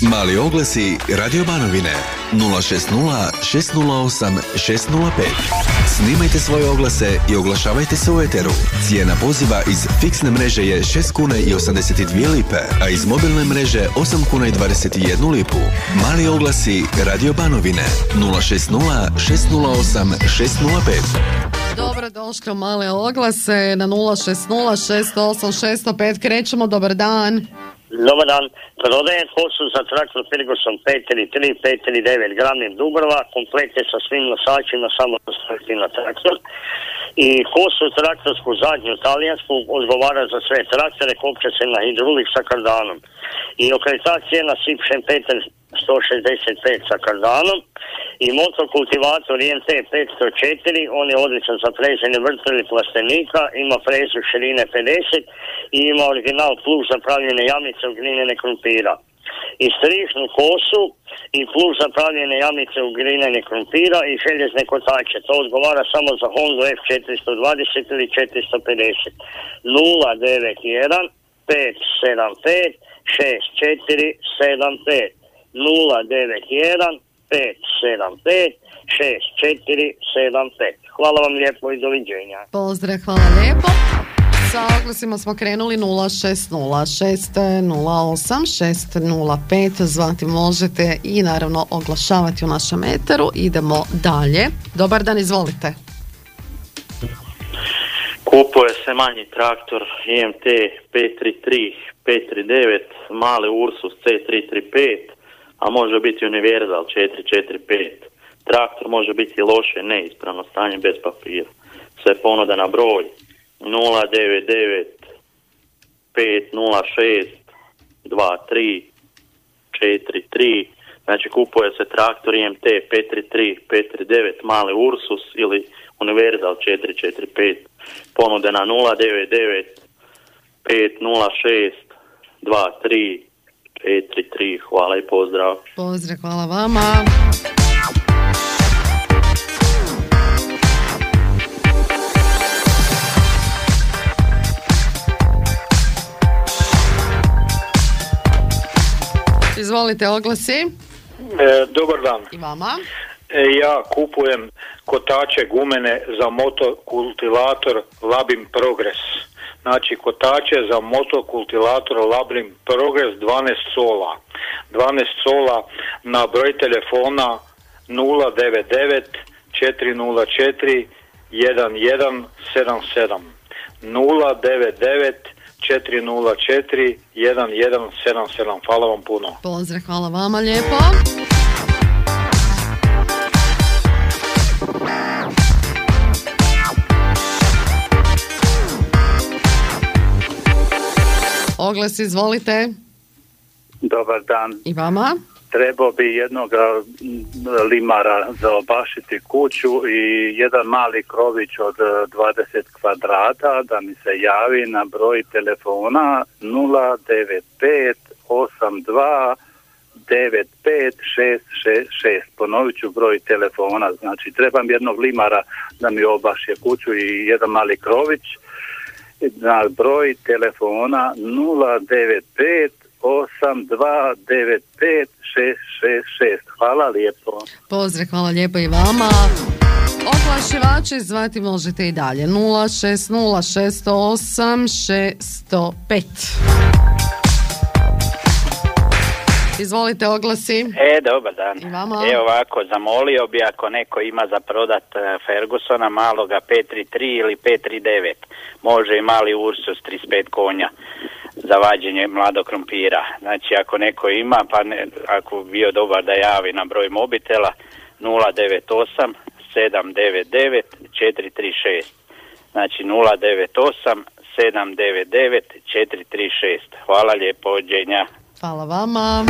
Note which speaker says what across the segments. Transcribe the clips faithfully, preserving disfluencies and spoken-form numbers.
Speaker 1: Mali oglasi Radio Banovine nula šest nula šest nula osam šest nula pet. Snimajte svoje oglase i oglašavajte se u eteru. Cijena poziva iz fiksne mreže je šest kuna i osamdeset dvije lipe, a iz mobilne mreže osam kuna i dvadeset jednu lipu. Mali oglasi Radio Banovine nula šest nula šest nula osam šest nula pet.
Speaker 2: Dobro došli u Male oglase na nula šest nula šest osam šest nula pet. Krećemo, dobar dan.
Speaker 3: Dobar dan. Prodajem kosu za traktor Ferguson pet tri tri pet tri devet gramnih Dubrava, komplete sa svim nosačima, samo staviti na traktor. I kosu traktorsku zadnju talijansku odgovara za sve traktore, kopče se na hidrulik sa kardanom. I okretač je na Sip Šempeter sto šezdeset pet sa kardanom. I motokultivator I M T petsto četiri, on je odličan za freženje vrteli plastenika, ima frezu širine pedeset i ima original plus za pravljene jamice u glinene krumpira. I strižnu kosu i plus za pravljene jamice u glinene krumpira i željezne kotače. To odgovara samo za Honda F četiristo dvadeset ili četiristo pedeset. nula devet jedan pet sedam pet šest četiri sedam pet. nula devet jedan pet sedam pet šest četiri sedam pet. Hvala vam lijepo i doviđenja.
Speaker 2: Pozdrav, hvala lijepo. Sa oglasima smo krenuli nula šest nula šest nula osam šest nula pet. Zvati možete i naravno oglašavati u našem eteru. Idemo dalje. Dobar dan, izvolite.
Speaker 4: Kupuje se manji traktor I M T pet tri tri pet tri devet, mali Ursus C tri tri pet, a može biti Univerzal četiri četiri pet. Traktor može biti loše, neispravno stanje, bez papira. Sve ponuda na broj nula devet devet pet nula šest dva tri četiri tri. Znači kupuje se traktor I M T pet tri tri pet tri devet, mali Ursus ili Univerzal četiri četiri pet. Ponude na nula devet devet pet nula šest dva tri četiri tri. Hvala i pozdrav.
Speaker 2: Pozdrav, hvala vama. Izvolite, oglasi.
Speaker 5: E, dobar dan.
Speaker 2: I vama.
Speaker 5: E, ja kupujem kotače gumene za motokultivator Labim Progress. Znači kotače za motokultivator Labim Progress dvanaest sola. dvanaest sola na broj telefona nula devet devet četiri nula četiri jedan jedan sedam sedam. nula devet devet četiri nula četiri jedan jedan sedam sedam. Hvala vam puno.
Speaker 2: Pozdrav, hvala vama lijepo. Oglas, izvolite.
Speaker 6: Dobar dan.
Speaker 2: I vama.
Speaker 6: Trebao bi jednog limara za obašiti kuću i jedan mali krović od dvadeset kvadrata, da mi se javi na broj telefona nula devet pet osam dva devet pet šest šest šest. Ponovit ću broj telefona, znači trebam jednog limara da mi obaši kuću i jedan mali krović na broj telefona nula devet pet osam dva devet pet šest šest šest. Hvala lijepo.
Speaker 2: Pozdrav, hvala lijepo i vama. Oglašivači zvati možete i dalje nula šest nula šest osam šest nula pet. Izvolite, oglasi.
Speaker 7: E, dobar dan.
Speaker 2: I vama.
Speaker 7: E, ovako, zamolio bi ako neko ima za prodat Fergusona maloga pet tri tri ili pet tri devet. Može i mali Ursus trideset pet konja za vađenje mladog krumpira. Znači, ako neko ima, pa ne, ako bio dobar da javi na broj mobitela nula devet osam sedam devet devet četiri tri šest. Znači, nula devet osam sedam devet devet četiri tri šest. Hvala lijepo, odđenja.
Speaker 2: Hvala vama.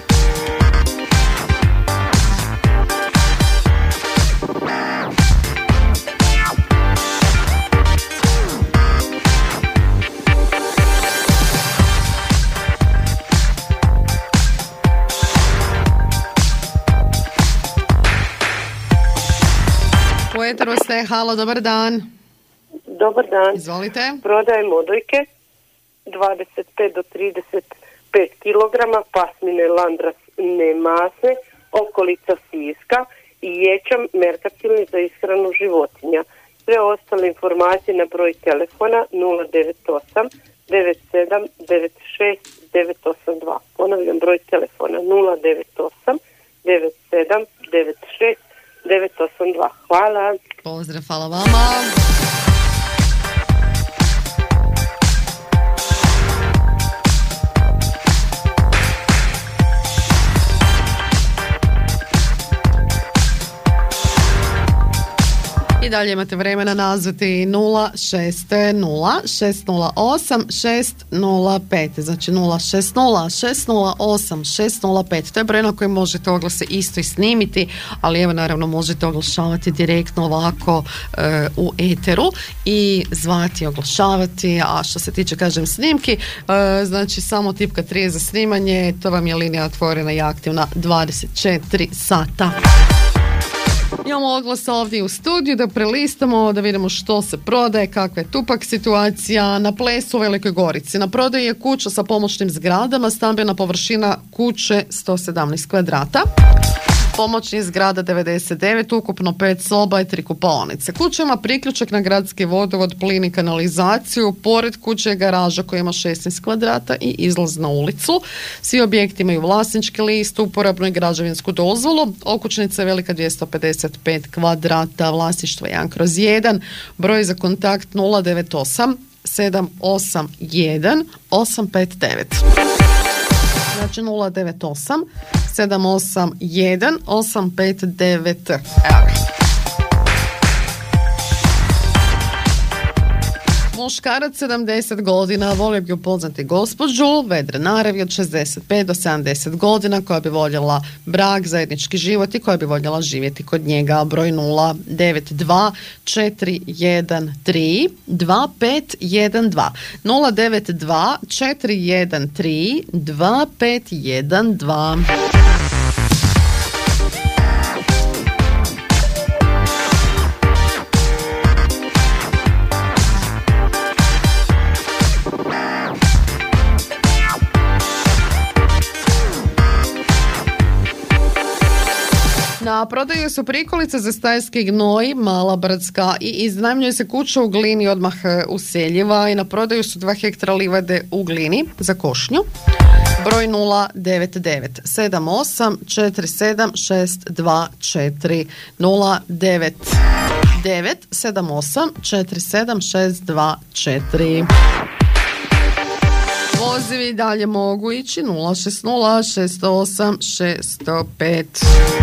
Speaker 2: U eteru ste, halo, dobar dan.
Speaker 8: Dobar dan.
Speaker 2: Izvolite.
Speaker 8: Prodajem odojke, dvadeset pet do trideset pet kilograma, pasmine Landras ne masne, okolica Siska i ječam merkantilni za ishranu životinja. Sve ostale informacije na broj telefona nula devet osam devet sedam devet šest devet osam dva. Ponavljam broj telefona nula devet osam devet sedam devet šest devet osam dva. Hvala.
Speaker 2: Pozdrav, hvala vama. I dalje imate vremena nazvati nula šest nula šest nula osam šest nula pet, znači nula šest nula šest nula osam šest nula pet. To je broj na koji možete oglase isto i snimiti, ali evo naravno možete oglašavati direktno ovako e, u eteru i zvati i oglašavati. A što se tiče, kažem, snimki, e, znači samo tipka tri za snimanje, to vam je linija otvorena i aktivna dvadeset četiri sata. Imamo oglas ovdje u studiju da prelistamo, da vidimo što se prodaje, kakva je tupak situacija. Na Plesu u Velikoj Gorici na prodaju je kuća sa pomoćnim zgradama, stambena površina kuće sto sedamnaest kvadrata. Pomoćnih zgrada devedeset devet, ukupno pet soba i tri kupaonice. Kuća ima priključak na gradski vodovod, plin i kanalizaciju. Pored kuće je garaža koja ima šesnaest kvadrata i izlaz na ulicu. Svi objekti imaju vlasnički list, uporabnu i građevinsku dozvolu. Okućnica je velika dvjesto pedeset pet kvadrata, vlasništvo jedan kroz jedan. Broj za kontakt nula devet osam sedam osam jedan osam pet devet. Znači nula devet osam sedam osam jedan osam pet devet. Evo ga. Muškarac sedamdeset godina, volio bi upoznati gospođu vedre naravi od šezdeset pet do sedamdeset godina koja bi voljela brak, zajednički život i koja bi voljela živjeti kod njega. Broj nula devet dva četiri jedan tri dva pet jedan dva nula devet dva četiri jedan tri dva pet jedan dva. Na prodaju su prikolice za stajski gnoj, Mala Brdska, i iznajmljuje se kuća u Glini odmah useljiva i na prodaju su dva hektara livade u Glini za košnju. Broj nula devet devet sedam osam četiri sedam šest dva četiri nula devet devet sedam osam četiri sedam šest dva četiri. Pozivi dalje mogu ići nula šest nula šest osam šest zero pet.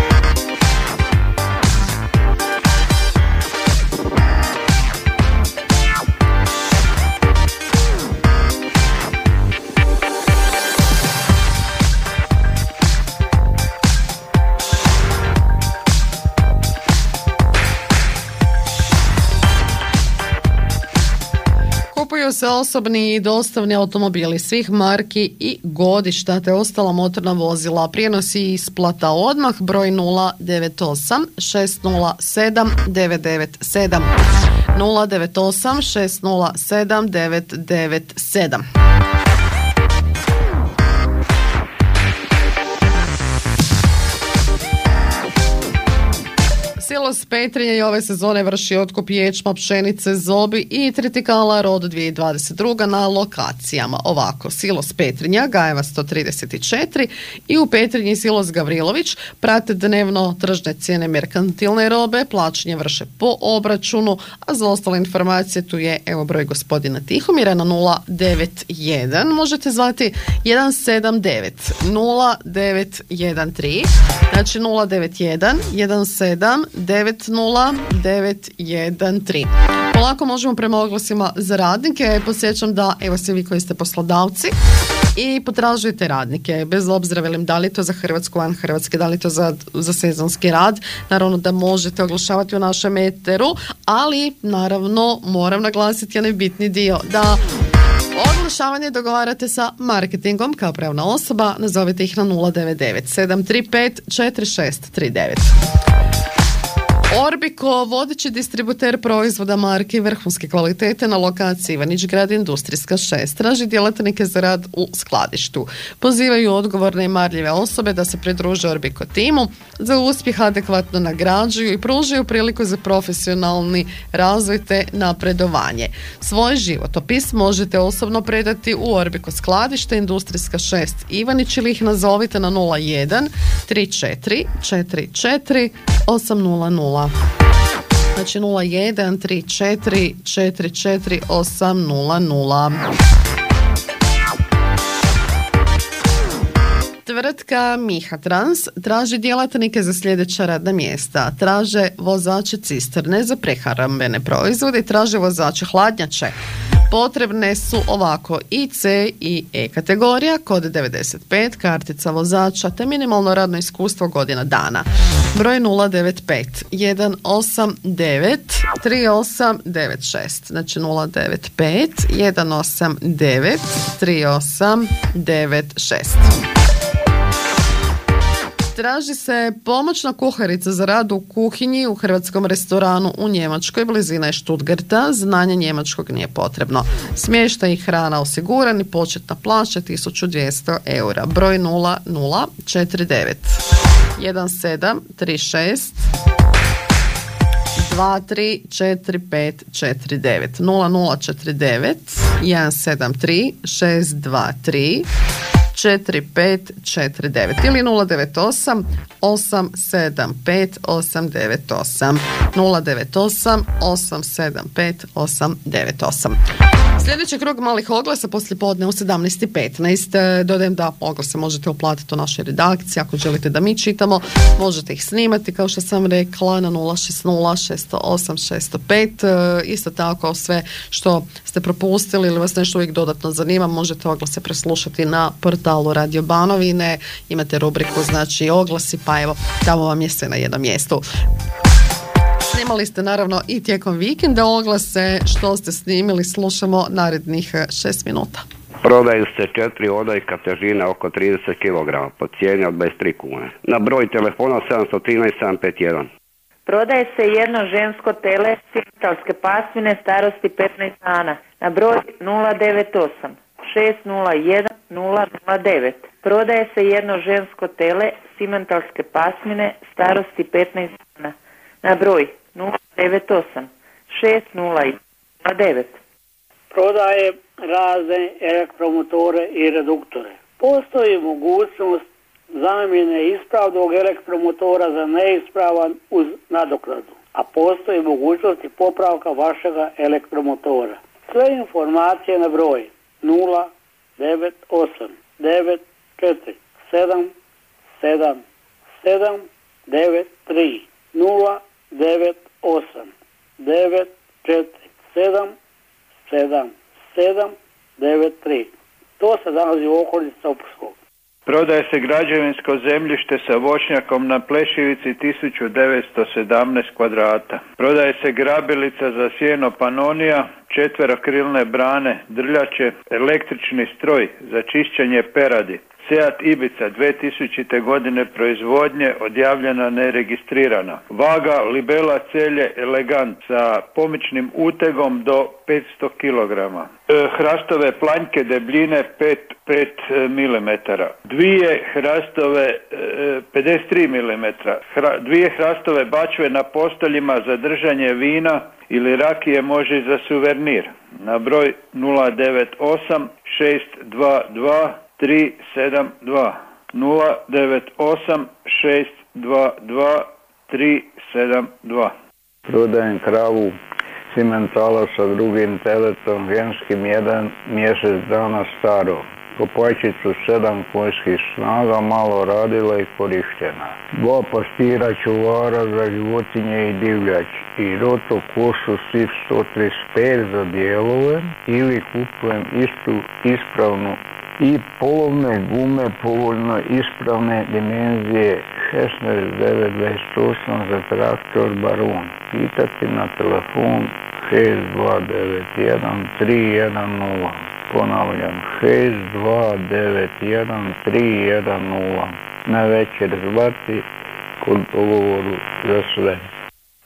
Speaker 2: Kupuju se osobni i dostavni automobili svih marki i godišta te ostala motorna vozila. Prijenos i isplata odmah. Broj nula devet osam šest nula sedam devet devet sedam nula devet osam šest nula sedam devet devet sedam. Silos Petrinja i ove sezone vrši otkup ječma, pšenice, zobi i tritikala rod dvije tisuće dvadeset druga na lokacijama. Ovako, Silos Petrinja, Gajeva sto trideset četiri i u Petrinji Silos Gavrilović prate dnevno tržne cijene merkantilne robe, plaćanje vrše po obračunu, a za ostale informacije tu je evo broj gospodina Tihomira na nula devet jedan. Možete zvati jedan sedam devet nula devet jedan tri, znači nula devet jedan jedan sedam devet nula devet jedan tri. Polako možemo prema oglasima za radnike. Podsjećam da evo svi vi koji ste poslodavci i potražujete radnike, bez obzira velim da li je to za Hrvatsku, van Hrvatske, da li je to za, za sezonski rad, naravno da možete oglašavati u našem eteru, ali naravno moram naglasiti onaj bitni dio da oglašavanje dogovarate sa marketingom kao pravna osoba. Nazovite ih na nula devet devet sedam tri pet četiri šest tri devet. Orbico, vodeći distributer proizvoda marke i vrhunske kvalitete na lokaciji Ivanić Grad Industrijska šest, traži djelatnike za rad u skladištu. Pozivaju odgovorne i marljive osobe da se pridruže Orbico timu, za uspjeh adekvatno nagrađuju i pružaju priliku za profesionalni razvoj te napredovanje. Svoj životopis možete osobno predati u Orbico skladište Industrijska šest Ivanić ili ih nazovite na nula jedan tri četiri četiri četiri osam nula nula. Znači nula jedan tri četiri četiri četiri osam nula nula. Tvrtka Miha Trans traži djelatnike za sljedeća radna mjesta. Traže vozače cisterne za prehrambene proizvode i traže vozače hladnjače. Potrebne su ovako i C i E kategorija, kod devedeset pet, kartica vozača te minimalno radno iskustvo godina dana. Broj nula devet pet jedan osam devet tri osam devet šest, znači nula devet pet jedan osam devet tri osam devet šest. Traži se pomoćna kuharica za rad u kuhinji u hrvatskom restoranu u Njemačkoj, blizina je Stuttgarta, znanje njemačkog nije potrebno. Smještaj i hrana osigurani, početna plaća tisuću dvjesto eura. Broj nula nula četiri devet jedan sedam tri šest dva tri četiri pet četiri devet nula nula četiri devet jedan sedam tri šest dva tri četiri pet četiri devet ili nula devet osam osam sedam pet osam devet osam nula devet osam osam sedam pet osam devet osam. Sljedeći krug malih oglasa poslije podne u sedamnaest i petnaest. Dodajem da oglase možete uplatiti u našoj redakciji. Ako želite da mi čitamo, možete ih snimati, kao što sam rekla, na nula šest nula šest zero osam šest zero pet. Isto tako sve što ste propustili ili vas nešto uvijek dodatno zanima, možete oglase preslušati na portalu Radio Banovine. Imate rubriku, znači oglasi, pa evo, tamo vam je sve na jednom mjestu. Snimali ste naravno i tijekom vikenda oglase. Što ste snimili, slušamo narednih šest minuta.
Speaker 9: Prodaju se četiri odojka težine oko trideset kilograma po cijeni od dvadeset tri kune. Na broj telefona sedam jedan tri sedam pet jedan.
Speaker 10: Prodaje se jedno žensko tele simentalske pasmine starosti petnaest dana. Na broj nula devet osam šest nula jedan nula nula devet. Prodaje se jedno žensko tele simentalske pasmine starosti petnaest dana. Na broj nula devet osam šest nula jedan devet.
Speaker 11: Prodaje razne elektromotore i reduktore. Postoji mogućnost zamjene ispravnog elektromotora za neispravan uz nadoknadu, a postoji mogućnost i popravka vašega elektromotora. Sve informacije na broj nula devet osam devet četiri sedam sedam sedam devet tri nula devet osam devet četiri sedam sedam sedam devet tri. To se nalazi u okolici Topuskog.
Speaker 12: Prodaje se građevinsko zemljište sa voćnjakom na Plešivici tisuću devetsto sedamnaest kvadrata. Prodaje se grabilica za sjeno Panonija, četverokrilne brane, drljače, električni stroj za čišćenje peradi. Seat Ibiza dvije tisućite godine proizvodnje, odjavljena neregistrirana. Vaga Libela Celje Elegant sa pomičnim utegom do petsto kilograma. E, hrastove planjke debljine pet milimetara. Dvije hrastove e, pedeset tri milimetra. Hra, dvije hrastove bačve na postoljima za držanje vina ili rakije, može i za suvenir. Na broj nula devet osam šest dva dva tri sedam dva nula devet osam šest dva dva tri sedam dva.
Speaker 13: Prodajem kravu simentala sa drugim teletom, ženskim jedan mjesec dana staro. Kopajčicu sedam konjskih snaga, malo radila i korištena. Dva pastira čuvara za životinje i divljač i roto košu SIF sto trideset pet za dijelove ili kupujem istu ispravnu i polovne gume povoljno ispravne dimenzije šesnaest devet dvadeset osam za traktor Baron. Pitati na telefon šest dva devet jedan tri jedan nula. Ponavljam, šest dva devet jedan tri jedan nula. Na večer zvati kod dogovoru za sve.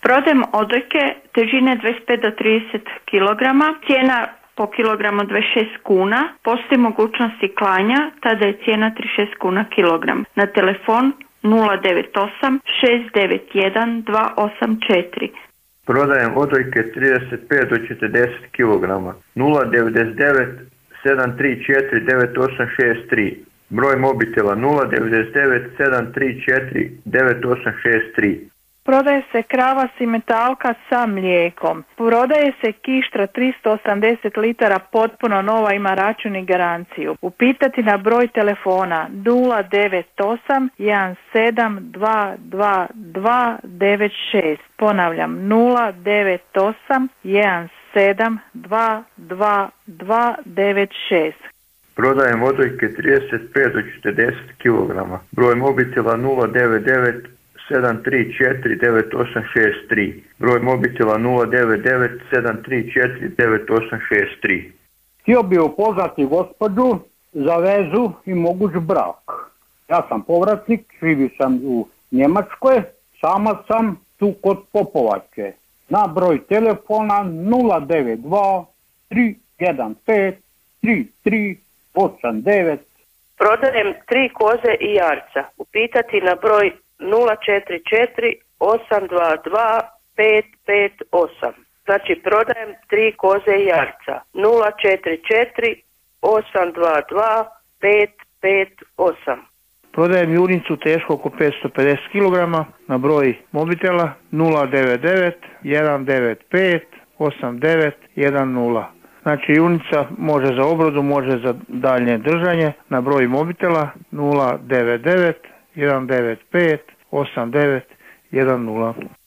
Speaker 14: Prodajem odojke težine dvadeset pet do trideset kilograma, cijena po kilogramu dvadeset šest kuna, postoji mogućnosti klanja, tada je cijena trideset šest kuna kilogram. Na telefon nula devet osam šest devet jedan dva osam četiri.
Speaker 15: Prodajem odojke trideset pet do četrdeset kilograma, nula devet devet sedam tri četiri devet osam šest tri. Broj mobitela nula devet devet sedam tri četiri devet osam šest tri.
Speaker 16: Prodaje se krava simentalka sa mlijekom. Prodaje se kištra tristo osamdeset litara potpuno nova, ima račun i garanciju. Upitati na broj telefona nula devet osam jedan sedam dva dva dva devet šest. Ponavljam nula devet osam jedan sedam dva dva dva devet šest.
Speaker 15: Prodajem odojke trideset pet do četrdeset kilograma. Broj mobitela nula devet devet sedam tri četiri devet osam šest tri. Broj mobitela nula devet devet sedam tri četiri devet osam šest tri.
Speaker 17: Htio bi upoznati gospođu za vezu i moguć brak. Ja sam povratnik, živio sam u Njemačkoj, sama sam tu kod Popovačke. Na broj telefona nula devet dva tri jedan pet tri tri osam devet.
Speaker 8: Prodajem tri koze i jarca. Upitati na broj nula četiri četiri osam dva dva pet pet osam. Znači prodajem tri koze i jarca. nula četiri četiri osam dva dva pet pet osam.
Speaker 12: Prodajem junicu tešku oko petsto pedeset kilograma na broj mobitela nula devet devet jedan devet pet osam devet jedan nula. Znači junica može za obradu, može za daljnje držanje na broj mobitela nula devet devet jedan devet pet osam devet jedan nula.